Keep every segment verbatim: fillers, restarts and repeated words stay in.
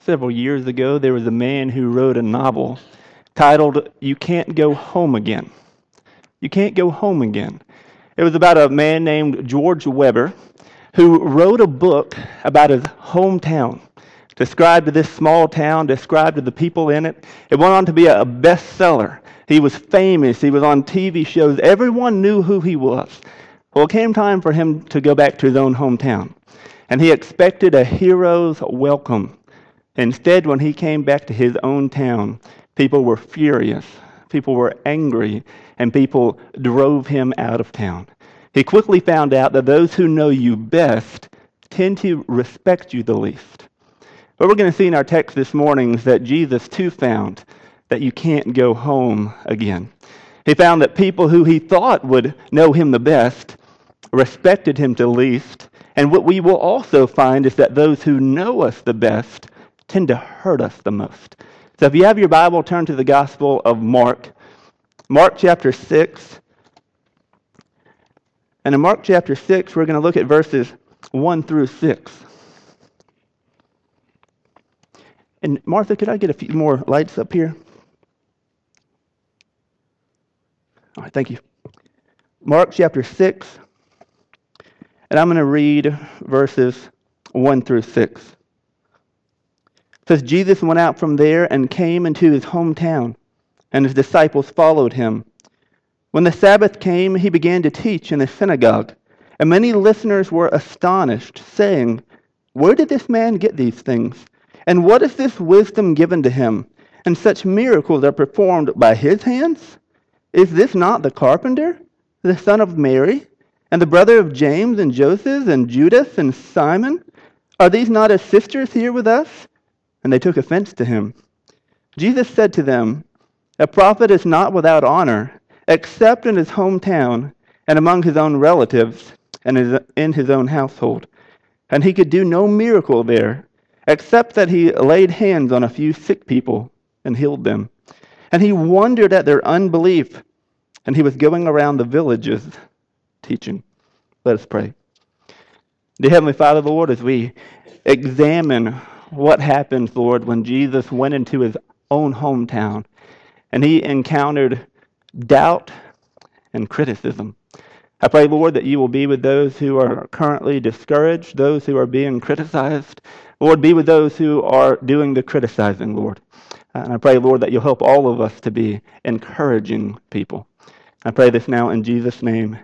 Several years ago, there was a man who wrote a novel titled You Can't Go Home Again. You Can't Go Home Again. It was about a man named George Weber who wrote a book about his hometown, described this small town, described the people in it. It went on to be a bestseller. He was famous. He was on T V shows. Everyone knew who he was. Well, it came time for him to go back to his own hometown, and he expected a hero's welcome. Instead, when he came back to his own town, people were furious, people were angry, and people drove him out of town. He quickly found out that those who know you best tend to respect you the least. What we're going to see in our text this morning is that Jesus too found that you can't go home again. He found that people who he thought would know him the best respected him the least. And what we will also find is that those who know us the best tend to hurt us the most. So if you have your Bible, turn to the Gospel of Mark. Mark chapter six. And in Mark chapter six, we're going to look at verses one through six. And Martha, could I get a few more lights up here? All right, thank you. Mark chapter six. And I'm going to read verses one through six. It says, Jesus went out from there and came into his hometown, and his disciples followed him. When the Sabbath came, he began to teach in the synagogue, and many listeners were astonished, saying, "Where did this man get these things? And what is this wisdom given to him? And such miracles are performed by his hands? Is this not the carpenter, the son of Mary, and the brother of James and Joseph and Judas and Simon? Are these not his sisters here with us?" And they took offense to him. Jesus said to them, "A prophet is not without honor, except in his hometown and among his own relatives and in his own household." And he could do no miracle there, except that he laid hands on a few sick people and healed them. And he wondered at their unbelief, and he was going around the villages teaching. Let us pray. Dear Heavenly Father, Lord, as we examine what happened, Lord, when Jesus went into his own hometown and he encountered doubt and criticism. I pray, Lord, that you will be with those who are currently discouraged, those who are being criticized. Lord, be with those who are doing the criticizing, Lord. And I pray, Lord, that you'll help all of us to be encouraging people. I pray this now in Jesus' name.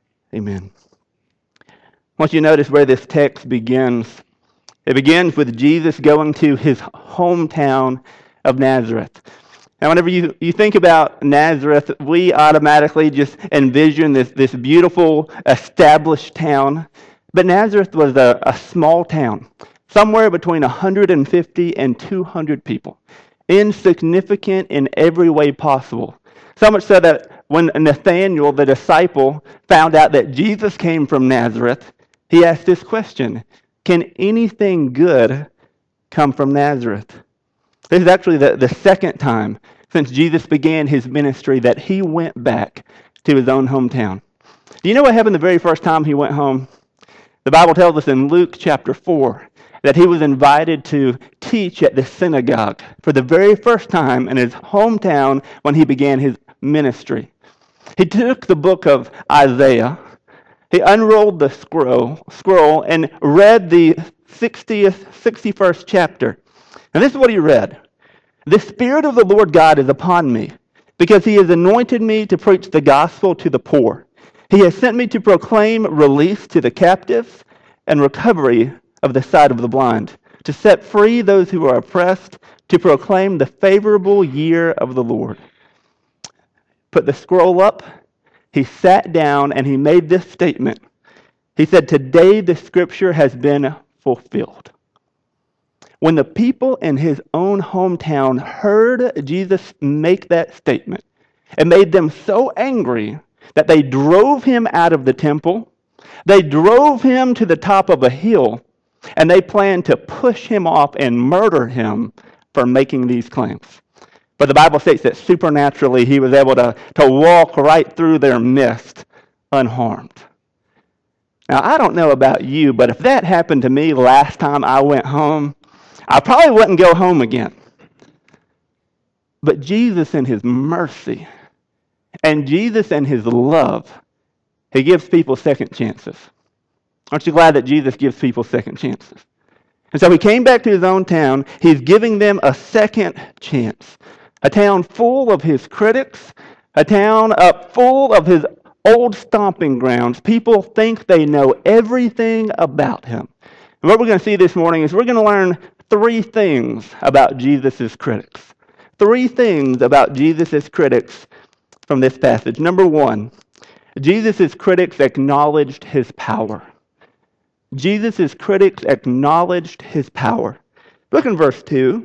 Amen. I want you to notice where this text begins. It begins with Jesus going to his hometown of Nazareth. Now, whenever you, you think about Nazareth, we automatically just envision this, this beautiful, established town. But Nazareth was a, a small town, somewhere between one hundred fifty and two hundred people, insignificant in every way possible. So much so that when Nathanael, the disciple, found out that Jesus came from Nazareth, he asked this question: can anything good come from Nazareth? This is actually the, the second time since Jesus began his ministry that he went back to his own hometown. Do you know what happened the very first time he went home? The Bible tells us in Luke chapter four that he was invited to teach at the synagogue for the very first time in his hometown when he began his ministry. He took the book of Isaiah, he unrolled the scroll, scroll and read the sixtieth, sixty-first chapter. And this is what he read. "The Spirit of the Lord God is upon me, because he has anointed me to preach the gospel to the poor. He has sent me to proclaim release to the captives and recovery of the sight of the blind, to set free those who are oppressed, to proclaim the favorable year of the Lord." Put the scroll up. He sat down and he made this statement. He said, "Today the scripture has been fulfilled." When the people in his own hometown heard Jesus make that statement, it made them so angry that they drove him out of the temple, they drove him to the top of a hill, and they planned to push him off and murder him for making these claims. But the Bible states that supernaturally he was able to, to walk right through their midst unharmed. Now, I don't know about you, but if that happened to me last time I went home, I probably wouldn't go home again. But Jesus in his mercy and Jesus in his love, he gives people second chances. Aren't you glad that Jesus gives people second chances? And so he came back to his own town. He's giving them a second chance. A town full of his critics, a town up full of his old stomping grounds. People think they know everything about him. And what we're going to see this morning is we're going to learn three things about Jesus' critics. Three things about Jesus' critics from this passage. Number one, Jesus' critics acknowledged his power. Jesus' critics acknowledged his power. Look in verse two.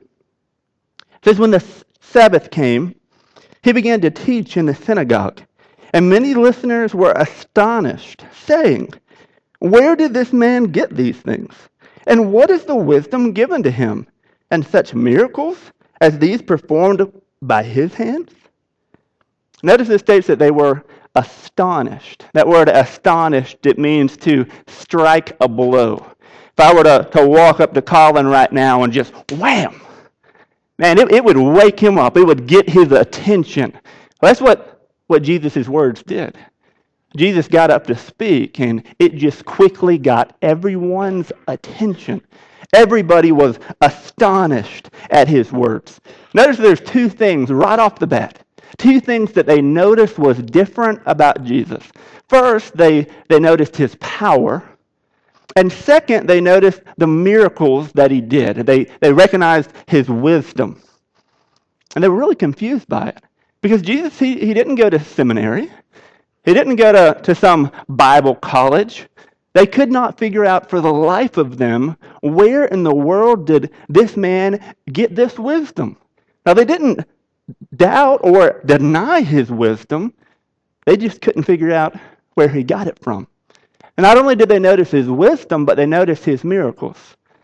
It says, when the Sabbath came, he began to teach in the synagogue, and many listeners were astonished, saying, where did this man get these things? And what is the wisdom given to him? And such miracles as these performed by his hands? Notice it states that they were astonished. That word astonished, it means to strike a blow. If I were to, to walk up to Colin right now and just wham, man, it, it would wake him up. It would get his attention. Well, that's what, what Jesus' words did. Jesus got up to speak, and it just quickly got everyone's attention. Everybody was astonished at his words. Notice there's two things right off the bat. Two things that they noticed was different about Jesus. First, they, they noticed his power. And second, they noticed the miracles that he did. They, they recognized his wisdom. And they were really confused by it. Because Jesus, he, he didn't go to seminary. He didn't go to, to some Bible college. They could not figure out for the life of them, where in the world did this man get this wisdom? Now, they didn't doubt or deny his wisdom. They just couldn't figure out where he got it from. And not only did they notice his wisdom, but they noticed his miracles.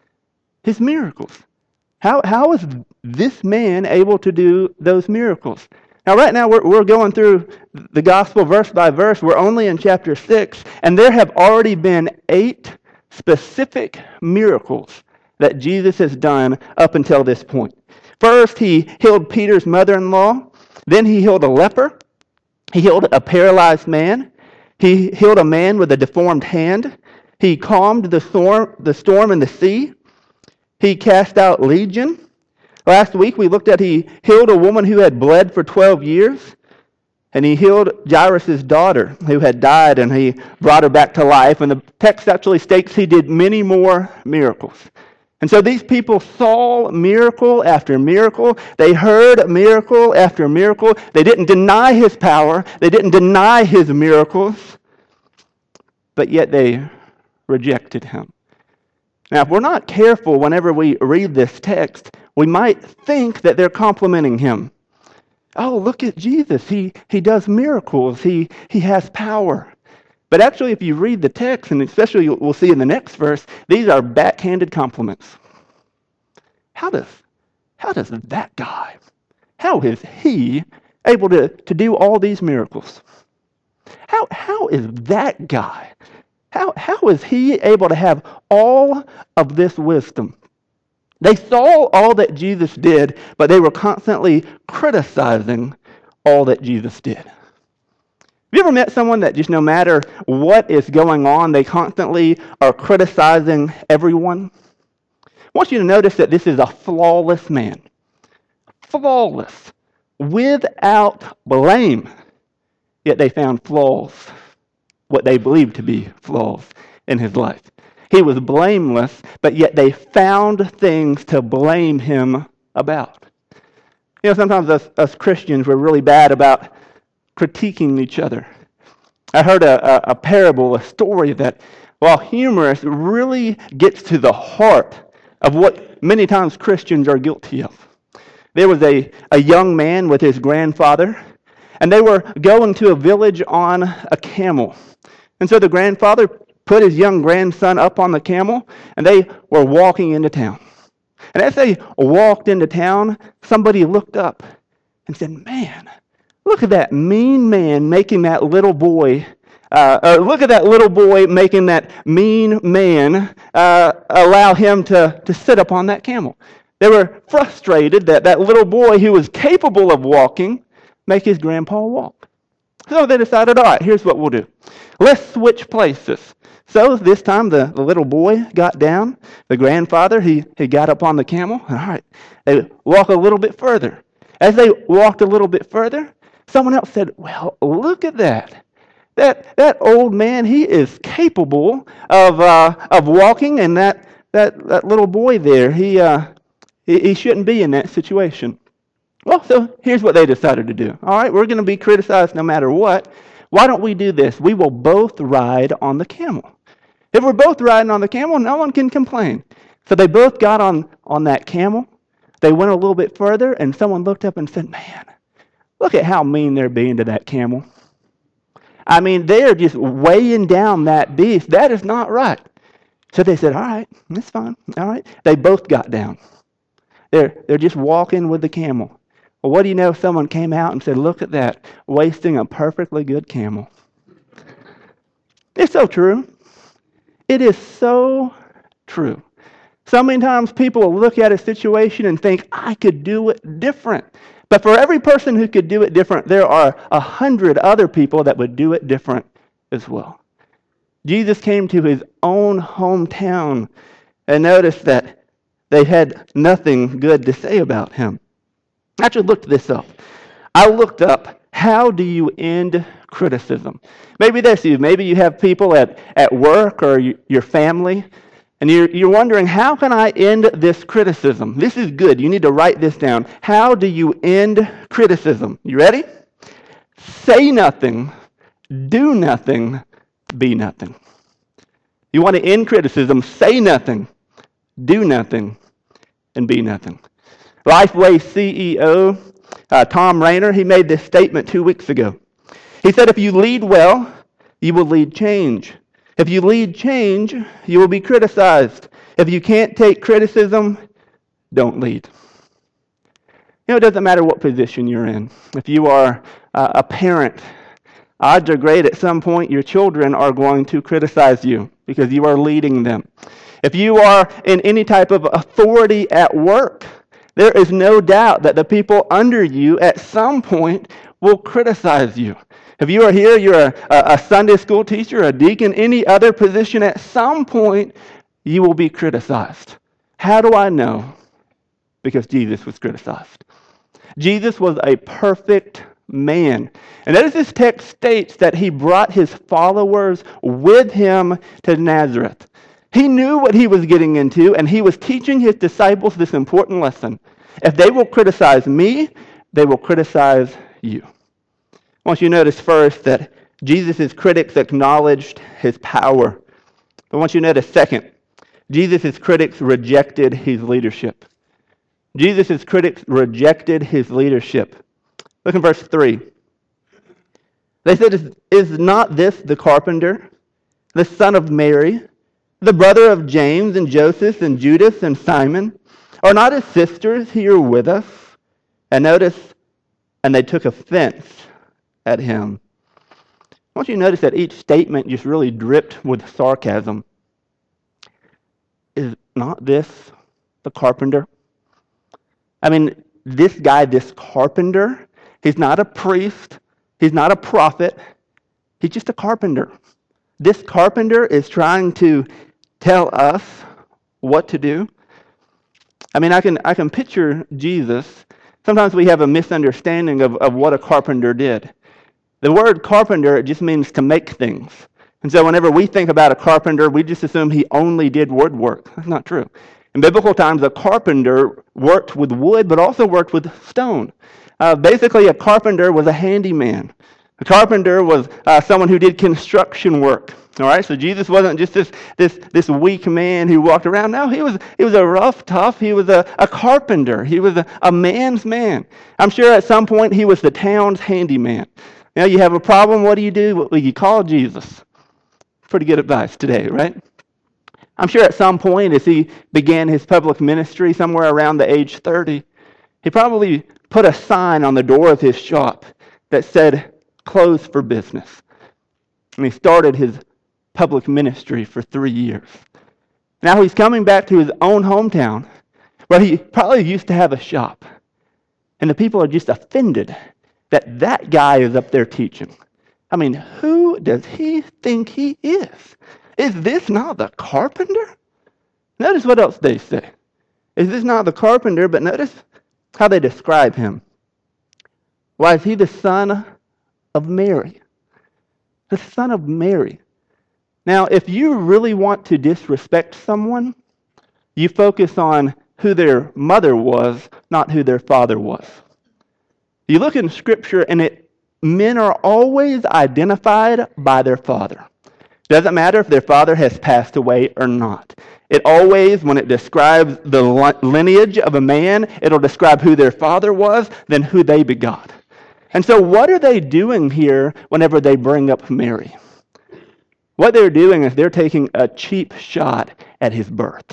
His miracles. How, how is this man able to do those miracles? Now, right now, we're, we're going through the gospel verse by verse. We're only in chapter six, and there have already been eight specific miracles that Jesus has done up until this point. First, he healed Peter's mother-in-law. Then he healed a leper. He healed a paralyzed man. He healed a man with a deformed hand. He calmed the storm, the storm in the sea. He cast out legion. Last week we looked at he healed a woman who had bled for twelve years. And he healed Jairus' daughter who had died, and he brought her back to life. And the text actually states he did many more miracles. And so these people saw miracle after miracle. They heard miracle after miracle. They didn't deny his power. They didn't deny his miracles. But yet they rejected him. Now, if we're not careful whenever we read this text, we might think that they're complimenting him. Oh, look at Jesus. He, he does miracles. He, he has power. But actually, if you read the text, and especially we'll see in the next verse, these are backhanded compliments. How does, how does that guy, how is he able to, to do all these miracles? How, how is that guy, how, how is he able to have all of this wisdom? They saw all that Jesus did, but they were constantly criticizing all that Jesus did. Have you ever met someone that just no matter what is going on, they constantly are criticizing everyone? I want you to notice that this is a flawless man. Flawless. Without blame. Yet they found flaws, what they believed to be flaws in his life. He was blameless, but yet they found things to blame him about. You know, sometimes us, us Christians, we're really bad about critiquing each other. I heard a, a, a parable, a story that, while humorous, really gets to the heart of what many times Christians are guilty of. There was a, a young man with his grandfather, and they were going to a village on a camel. And so the grandfather put his young grandson up on the camel, and they were walking into town. And as they walked into town, somebody looked up and said, "Man, look at that mean man making that little boy Uh, or look at that little boy making that mean man uh, allow him to, to sit upon that camel. They were frustrated that that little boy who was capable of walking make his grandpa walk. So they decided, all right, here's what we'll do. Let's switch places. So this time the, the little boy got down. The grandfather, he, he got up on the camel. All right, they walk a little bit further. As they walked a little bit further, someone else said, well, look at that. That that old man, he is capable of uh, of walking, and that, that, that little boy there, he, uh, he he shouldn't be in that situation. Well, so here's what they decided to do. All right, we're going to be criticized no matter what. Why don't we do this? We will both ride on the camel. If we're both riding on the camel, no one can complain. So they both got on, on that camel. They went a little bit further, and someone looked up and said, man, look at how mean they're being to that camel. I mean, they're just weighing down that beast. That is not right. So they said, all right, that's fine. All right. They both got down. They're, they're just walking with the camel. Well, what do you know? Someone came out and said, look at that, wasting a perfectly good camel. It's so true. It is so true. So many times people will look at a situation and think, I could do it different. But for every person who could do it different, there are a hundred other people that would do it different as well. Jesus came to his own hometown and noticed that they had nothing good to say about him. I actually looked this up. I looked up, how do you end criticism? Maybe that's you. Maybe you have people at, at work or you, your family, and you're, you're wondering, how can I end this criticism? This is good. You need to write this down. How do you end criticism? You ready? Say nothing, do nothing, be nothing. You want to end criticism, say nothing, do nothing, and be nothing. Lifeway C E O uh, Tom Rainer, he made this statement two weeks ago. He said, if you lead well, you will lead change. If you lead change, you will be criticized. If you can't take criticism, don't lead. You know, it doesn't matter what position you're in. If you are uh, a parent, odds are great at some point your children are going to criticize you because you are leading them. If you are in any type of authority at work, there is no doubt that the people under you at some point will criticize you. If you are here, you're a, a Sunday school teacher, a deacon, any other position, at some point you will be criticized. How do I know? Because Jesus was criticized. Jesus was a perfect man. And as this text states, that he brought his followers with him to Nazareth. He knew what he was getting into, and he was teaching his disciples this important lesson. If they will criticize me, they will criticize you. I want you to notice first that Jesus' critics acknowledged his power. I want you to notice second, Jesus' critics rejected his leadership. Jesus' critics rejected his leadership. Look in verse three. They said, is, is not this the carpenter, the son of Mary, the brother of James and Joseph and Judas and Simon? Are not his sisters here with us? And notice, and they took offense at him. I want you to notice that each statement just really dripped with sarcasm. Is not this the carpenter? I mean, this guy, this carpenter, he's not a priest, he's not a prophet, he's just a carpenter. This carpenter is trying to tell us what to do. I mean, I can I can picture Jesus. Sometimes we have a misunderstanding of, of what a carpenter did. The word carpenter, it just means to make things. And so whenever we think about a carpenter, we just assume he only did woodwork. That's not true. In biblical times, a carpenter worked with wood, but also worked with stone. Uh, basically, a carpenter was a handyman. A carpenter was uh, someone who did construction work. All right, so Jesus wasn't just this this this weak man who walked around. No, he was he was a rough, tough. He was a, a carpenter. He was a, a man's man. I'm sure at some point he was the town's handyman. Now you have a problem. What do you do? Well, you call Jesus. Pretty good advice today, right? I'm sure at some point as he began his public ministry, somewhere around the age thirty, he probably put a sign on the door of his shop that said, "Closed for business." And he started his public ministry for three years. Now he's coming back to his own hometown, where he probably used to have a shop. And the people are just offended that that guy is up there teaching. I mean, who does he think he is? Is this not the carpenter? Notice what else they say. Is this not the carpenter? But notice how they describe him. Why, is he the son of Mary? The son of Mary. Now, if you really want to disrespect someone, you focus on who their mother was, not who their father was. You look in Scripture, and it men are always identified by their father. Doesn't matter if their father has passed away or not. It always, when it describes the lineage of a man, it'll describe who their father was, then who they begot. And so what are they doing here whenever they bring up Mary? What they're doing is they're taking a cheap shot at his birth.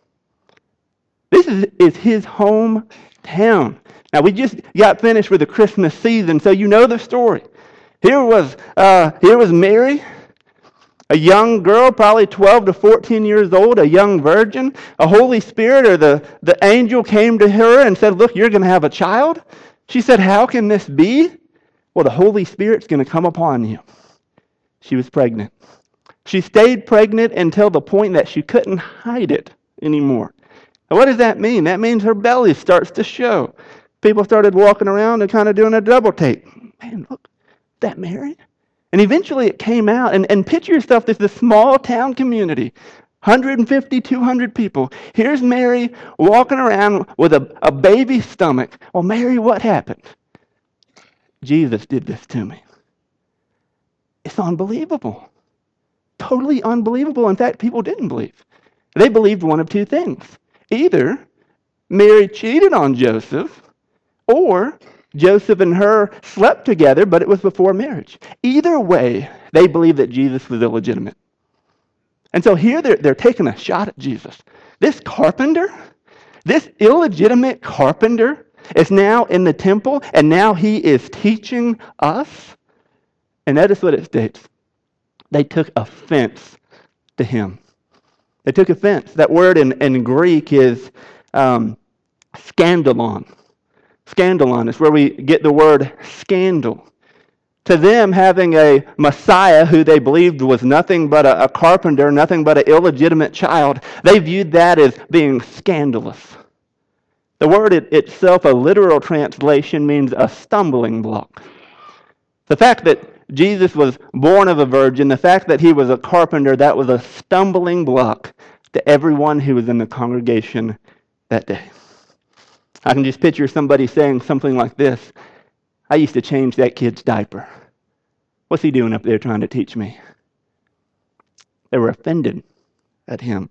This is, is his hometown. Now, we just got finished with the Christmas season, so you know the story. Here was, uh, here was Mary, a young girl, probably twelve to fourteen years old, a young virgin. A Holy Spirit or the, the angel came to her and said, look, you're going to have a child. She said, how can this be? Well, the Holy Spirit's going to come upon you. She was pregnant. She stayed pregnant until the point that she couldn't hide it anymore. Now, what does that mean? That means her belly starts to show. People started walking around and kind of doing a double take. Man, look, is that Mary? And eventually it came out. And, and picture yourself, this is a small town community, one hundred fifty, two hundred people. Here's Mary walking around with a, a baby stomach. Well, Mary, what happened? Jesus did this to me. It's unbelievable. Totally unbelievable. In fact, people didn't believe. They believed one of two things. Either Mary cheated on Joseph, or Joseph and her slept together, but it was before marriage. Either way, they believed that Jesus was illegitimate. And so here they're, they're taking a shot at Jesus. This carpenter, this illegitimate carpenter is now in the temple, and now he is teaching us. And notice what it states. They took offense to him. They took offense. That word in, in Greek is um, scandalon. Scandalon is where we get the word scandal. To them, having a Messiah who they believed was nothing but a, a carpenter, nothing but an illegitimate child, they viewed that as being scandalous. The word it, itself, a literal translation, means a stumbling block. The fact that Jesus was born of a virgin, the fact that he was a carpenter, that was a stumbling block to everyone who was in the congregation that day. I can just picture somebody saying something like this. I used to change that kid's diaper. What's he doing up there trying to teach me? They were offended at him.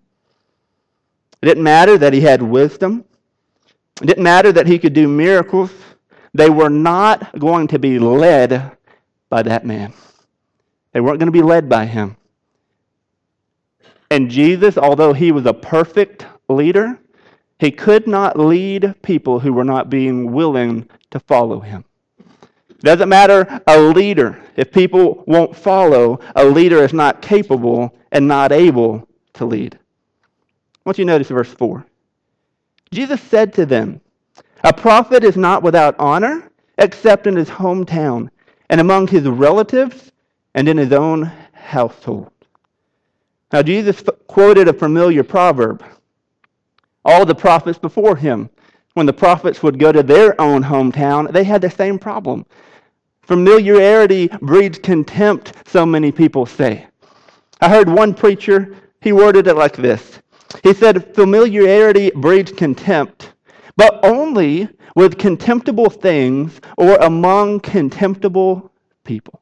It didn't matter that he had wisdom. It didn't matter that he could do miracles. They were not going to be led by that man. They weren't going to be led by him. And Jesus, although he was a perfect leader, he could not lead people who were not being willing to follow him. It doesn't matter a leader. If people won't follow, a leader is not capable and not able to lead. I want you to notice verse four. Jesus said to them, a prophet is not without honor except in his hometown and among his relatives and in his own household. Now, Jesus quoted a familiar proverb. All the prophets before him, when the prophets would go to their own hometown, they had the same problem. Familiarity breeds contempt, so many people say. I heard one preacher, he worded it like this. He said, familiarity breeds contempt, but only with contemptible things or among contemptible people.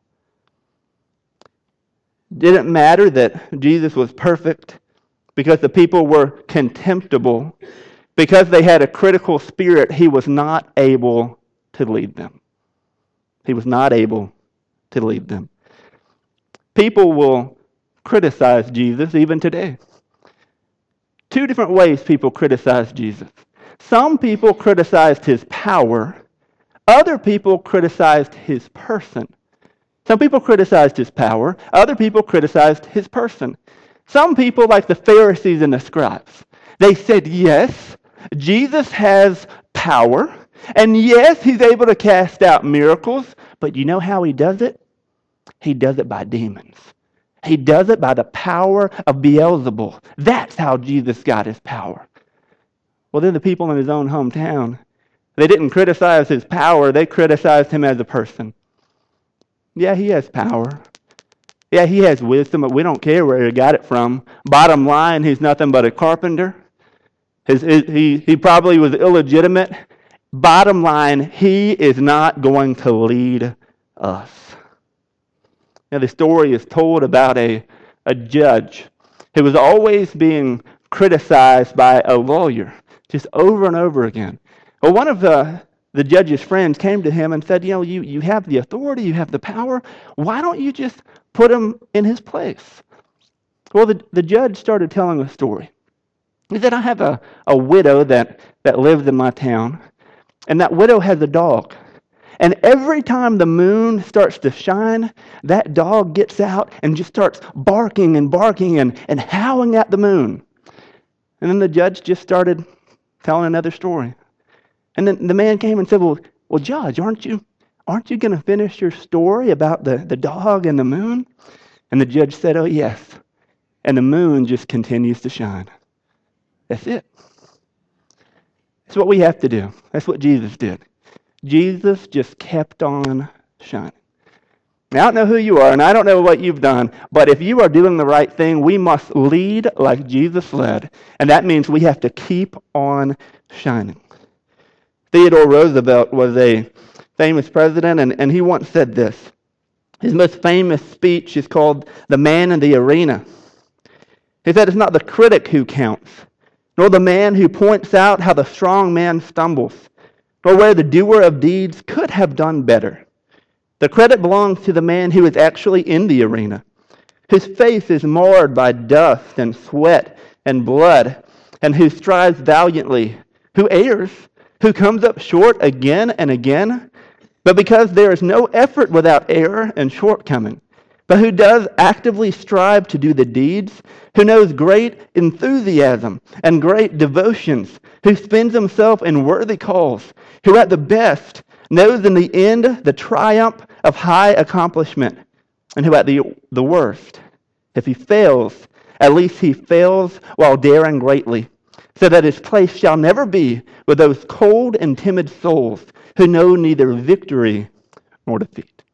Didn't matter that Jesus was perfect because the people were contemptible. Because they had a critical spirit, he was not able to lead them. He was not able to lead them. People will criticize Jesus even today. Two different ways people criticize Jesus. Some people criticized his power. Other people criticized his person. Some people criticized his power. Other people criticized his person. Some people, like the Pharisees and the scribes, they said, yes, Jesus has power, and yes, he's able to cast out miracles, but you know how he does it? He does it by demons. He does it by the power of Beelzebul. That's how Jesus got his power. Well, then the people in his own hometown, they didn't criticize his power, they criticized him as a person. Yeah, he has power. Yeah, he has wisdom, but we don't care where he got it from. Bottom line, he's nothing but a carpenter. His, his, he, he probably was illegitimate. Bottom line, he is not going to lead us. Now, the story is told about a, a judge who was always being criticized by a lawyer, just over and over again. Well, one of the, the judge's friends came to him and said, you know, you, you have the authority, you have the power. Why don't you just put him in his place? Well, the, the judge started telling a story. He said, I have a, a widow that, that lives in my town, and that widow has a dog. And every time the moon starts to shine, that dog gets out and just starts barking and barking and, and howling at the moon. And then the judge just started telling another story. And then the man came and said, well, well, Judge, aren't you aren't you going to finish your story about the, the dog and the moon? And the judge said, oh, yes. And the moon just continues to shine. That's it. That's what we have to do. That's what Jesus did. Jesus just kept on shining. Now, I don't know who you are, and I don't know what you've done, but if you are doing the right thing, we must lead like Jesus led, and that means we have to keep on shining. Theodore Roosevelt was a famous president, and, and he once said this. His most famous speech is called The Man in the Arena. He said, it's not the critic who counts, nor the man who points out how the strong man stumbles, nor where the doer of deeds could have done better. The credit belongs to the man who is actually in the arena, whose face is marred by dust and sweat and blood, and who strives valiantly, who errs, who comes up short again and again, but because there is no effort without error and shortcoming, but who does actively strive to do the deeds, who knows great enthusiasm and great devotions, who spends himself in worthy cause, who at the best knows in the end the triumph of high accomplishment, and who at the, the worst, if he fails, at least he fails while daring greatly, so that his place shall never be with those cold and timid souls who know neither victory nor defeat.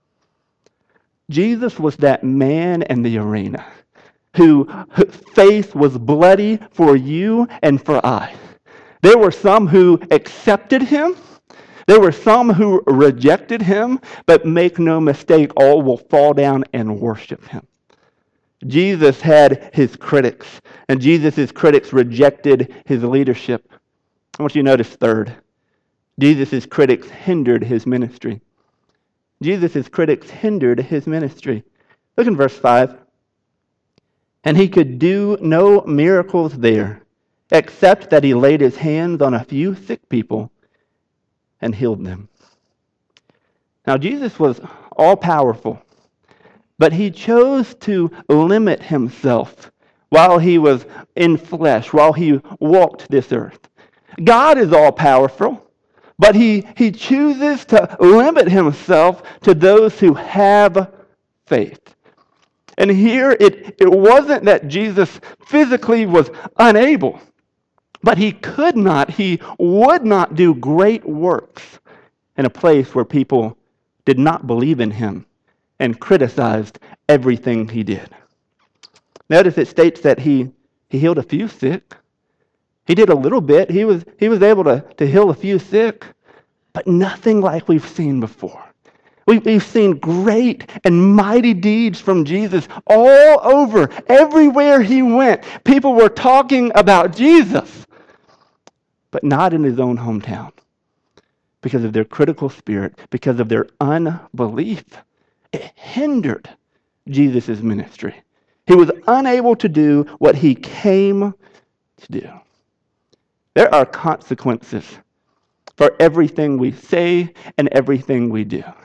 Jesus was that man in the arena whose face was bloody for you and for I. There were some who accepted him. There were some who rejected him, but make no mistake, all will fall down and worship him. Jesus had his critics, and Jesus' critics rejected his leadership. I want you to notice third, Jesus' critics hindered his ministry. Jesus' critics hindered his ministry. Look in verse five. And he could do no miracles there, except that he laid his hands on a few sick people and healed them. Now, Jesus was all-powerful, but he chose to limit himself while he was in flesh, while he walked this earth. God is all-powerful, but he, he chooses to limit himself to those who have faith. And here, it, it wasn't that Jesus physically was unable, but he could not, he would not do great works in a place where people did not believe in him and criticized everything he did. Notice it states that he, he healed a few sick. He did a little bit. He was, he was able to, to heal a few sick, but nothing like we've seen before. We, we've seen great and mighty deeds from Jesus all over. Everywhere he went, people were talking about Jesus, but not in his own hometown because of their critical spirit, because of their unbelief. It hindered Jesus' ministry. He was unable to do what he came to do. There are consequences for everything we say and everything we do.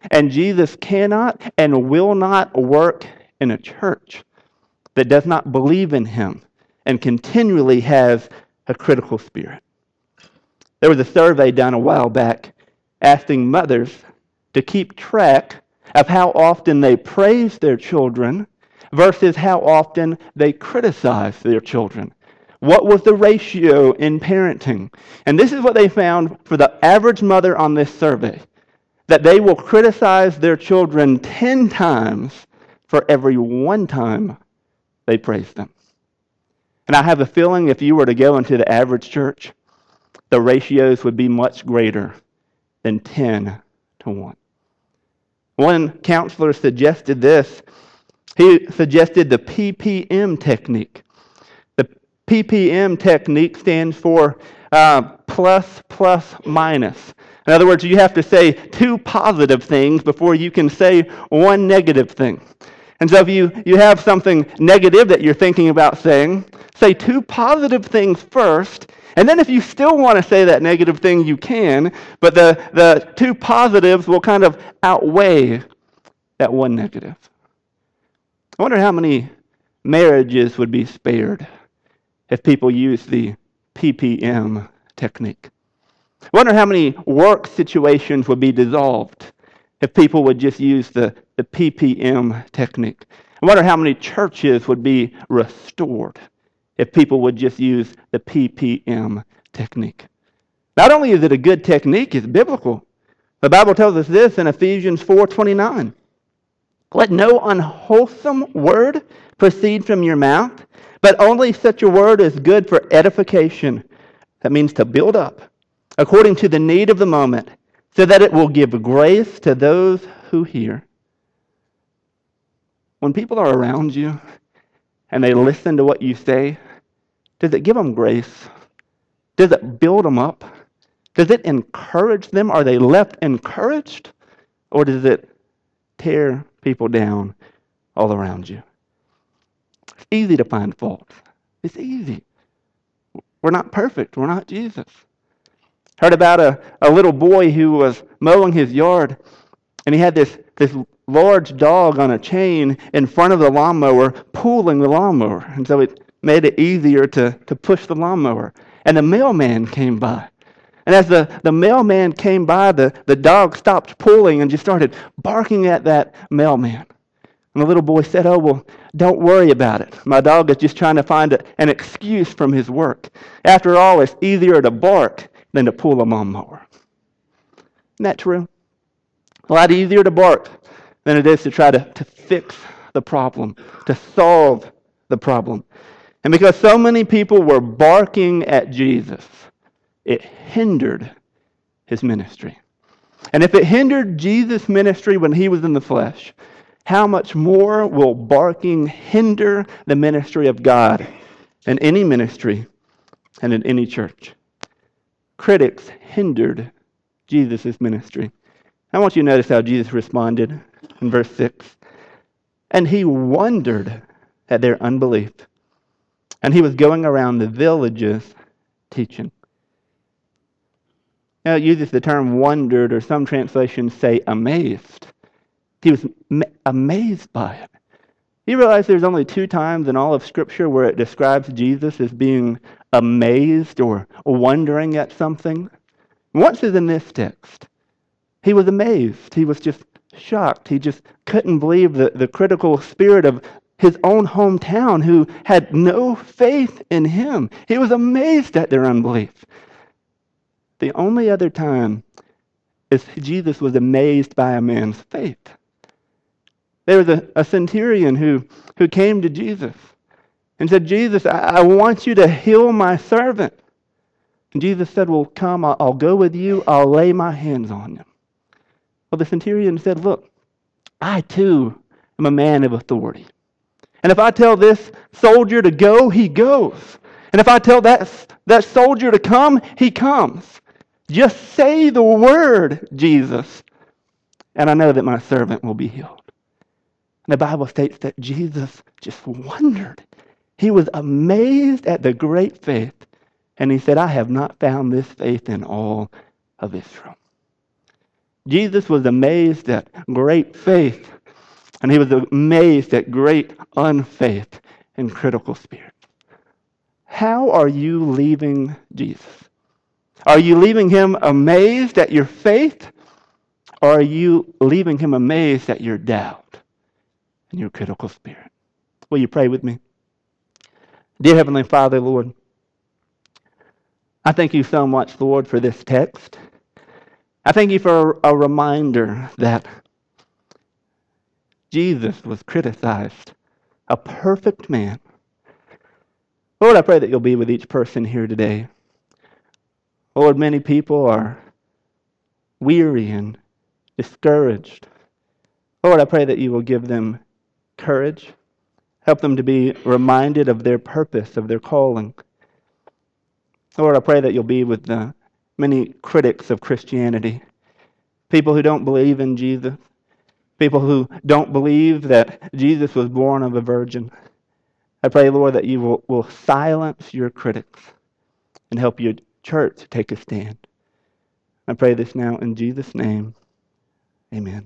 And Jesus cannot and will not work in a church that does not believe in him and continually has a critical spirit. There was a survey done a while back asking mothers to keep track of how often they praise their children versus how often they criticize their children. What was the ratio in parenting? And this is what they found for the average mother on this survey, that they will criticize their children ten times for every one time they praise them. And I have a feeling if you were to go into the average church, the ratios would be much greater than ten to one. One counselor suggested this. He suggested the P P M technique. The P P M technique stands for uh, plus, plus, minus. In other words, you have to say two positive things before you can say one negative thing. And so if you, you have something negative that you're thinking about saying, say two positive things first, and then if you still want to say that negative thing, you can, but the, the two positives will kind of outweigh that one negative. I wonder how many marriages would be spared if people used the P P M technique. I wonder how many work situations would be dissolved if people would just use the, the P P M technique. I wonder how many churches would be restored if people would just use the P P M technique. Not only is it a good technique, it's biblical. The Bible tells us this in Ephesians four twenty-nine. Let no unwholesome word proceed from your mouth, but only such a word as good for edification. That means to build up, according to the need of the moment, so that it will give grace to those who hear. When people are around you and they listen to what you say, does it give them grace? Does it build them up? Does it encourage them? Are they left encouraged? Or does it tear people down all around you? It's easy to find faults. It's easy. We're not perfect. We're not Jesus. Heard about a, a little boy who was mowing his yard, and he had this, this large dog on a chain in front of the lawnmower pulling the lawnmower. And so it made it easier to, to push the lawnmower. And the mailman came by. And as the, the mailman came by, the, the dog stopped pulling and just started barking at that mailman. And the little boy said, "Oh, well, don't worry about it. My dog is just trying to find a, an excuse from his work. After all, it's easier to bark than to pull a lawnmower." Isn't that true? A lot easier to bark than it is to try to, to fix the problem, to solve the problem. And because so many people were barking at Jesus, it hindered his ministry. And if it hindered Jesus' ministry when he was in the flesh, how much more will barking hinder the ministry of God in any ministry and in any church? Critics hindered Jesus' ministry. I want you to notice how Jesus responded in verse six. And he wondered at their unbelief. And he was going around the villages teaching. Now it uses the term wondered, or some translations say amazed. He was ma- amazed by it. You realize there's only two times in all of Scripture where it describes Jesus as being amazed or wondering at something. Once is in this text. He was amazed. He was just shocked. He just couldn't believe the, the critical spirit of his own hometown who had no faith in him. He was amazed at their unbelief. The only other time is Jesus was amazed by a man's faith. There was a, a centurion who, who came to Jesus and said, "Jesus, I, I want you to heal my servant." And Jesus said, "Well, come, I'll, I'll go with you. I'll lay my hands on him." Well, the centurion said, "Look, I too am a man of authority. And if I tell this soldier to go, he goes. And if I tell that, that soldier to come, he comes. Just say the word, Jesus, and I know that my servant will be healed." And the Bible states that Jesus just wondered. He was amazed at the great faith. And he said, "I have not found this faith in all of Israel." Jesus was amazed at great faith, and he was amazed at great unfaith and critical spirit. How are you leaving Jesus? Are you leaving him amazed at your faith, or are you leaving him amazed at your doubt and your critical spirit? Will you pray with me? Dear Heavenly Father, Lord, I thank you so much, Lord, for this text. I thank you for a reminder that Jesus was criticized, a perfect man. Lord, I pray that you'll be with each person here today. Lord, many people are weary and discouraged. Lord, I pray that you will give them courage. Help them to be reminded of their purpose, of their calling. Lord, I pray that you'll be with the many critics of Christianity, people who don't believe in Jesus, people who don't believe that Jesus was born of a virgin. I pray, Lord, that you will, will silence your critics and help your church take a stand. I pray this now in Jesus' name. Amen.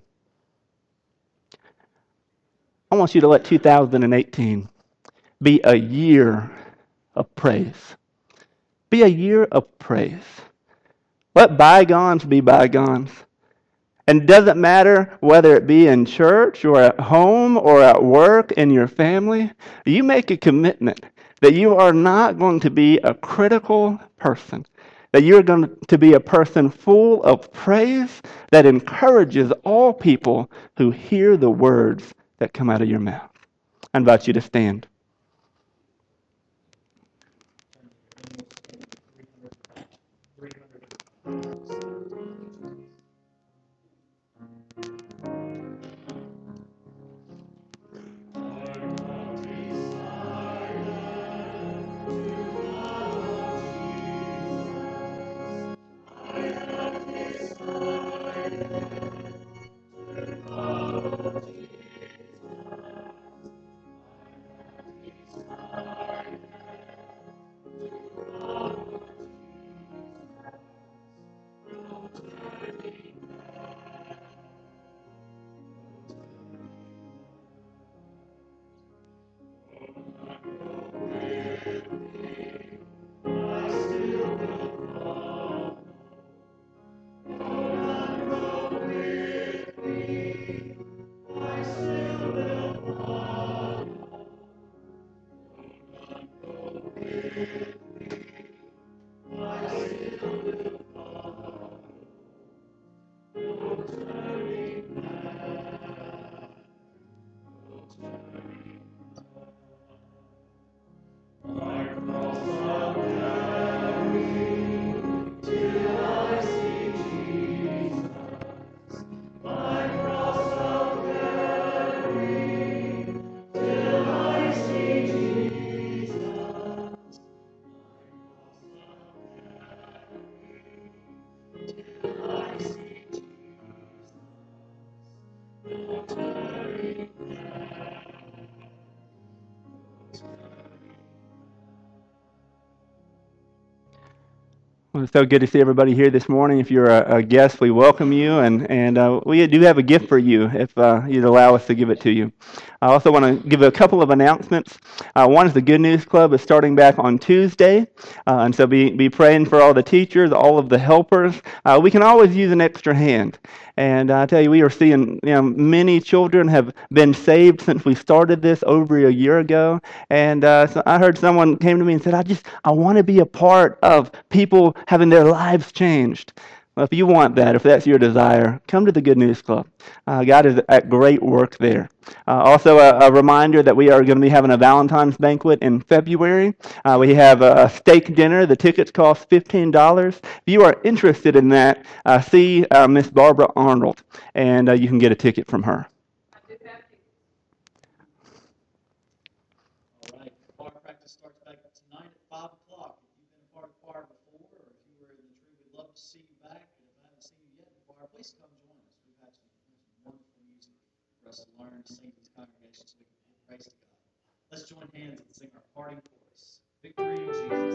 I want you to let two thousand eighteen be a year of praise. Be a year of praise. Let bygones be bygones. And it doesn't matter whether it be in church or at home or at work in your family, you make a commitment that you are not going to be a critical person, that you're going to be a person full of praise that encourages all people who hear the words that come out of your mouth. I invite you to stand. Well, it's so good to see everybody here this morning. If you're a, a guest, we welcome you, and, and uh, we do have a gift for you if uh, you'd allow us to give it to you. I also want to give a couple of announcements. Uh, one is the Good News Club is starting back on Tuesday, uh, and so be, be praying for all the teachers, all of the helpers. Uh, we can always use an extra hand. And I tell you, we are seeing, you know, many children have been saved since we started this over a year ago. And uh, so I heard someone came to me and said, I just, I want to be a part of people having their lives changed. Well, if you want that, if that's your desire, come to the Good News Club. Uh, God is at great work there. Uh, also, a, a reminder that we are going to be having a Valentine's banquet in February. Uh, we have a, a steak dinner. The tickets cost fifteen dollars. If you are interested in that, uh, see uh, Miss Barbara Arnold, and uh, you can get a ticket from her. All right, choir practice starts back tonight at five o'clock. If you've been a part of choir before, or if you were in the tree, we'd love to see you back. And if I haven't seen you yet in the choir, please come join us. We've had some, some wonderful music for us to learn to sing these congregations so we can praise to God. Let's join hands and sing our parting chorus. Victory in Jesus.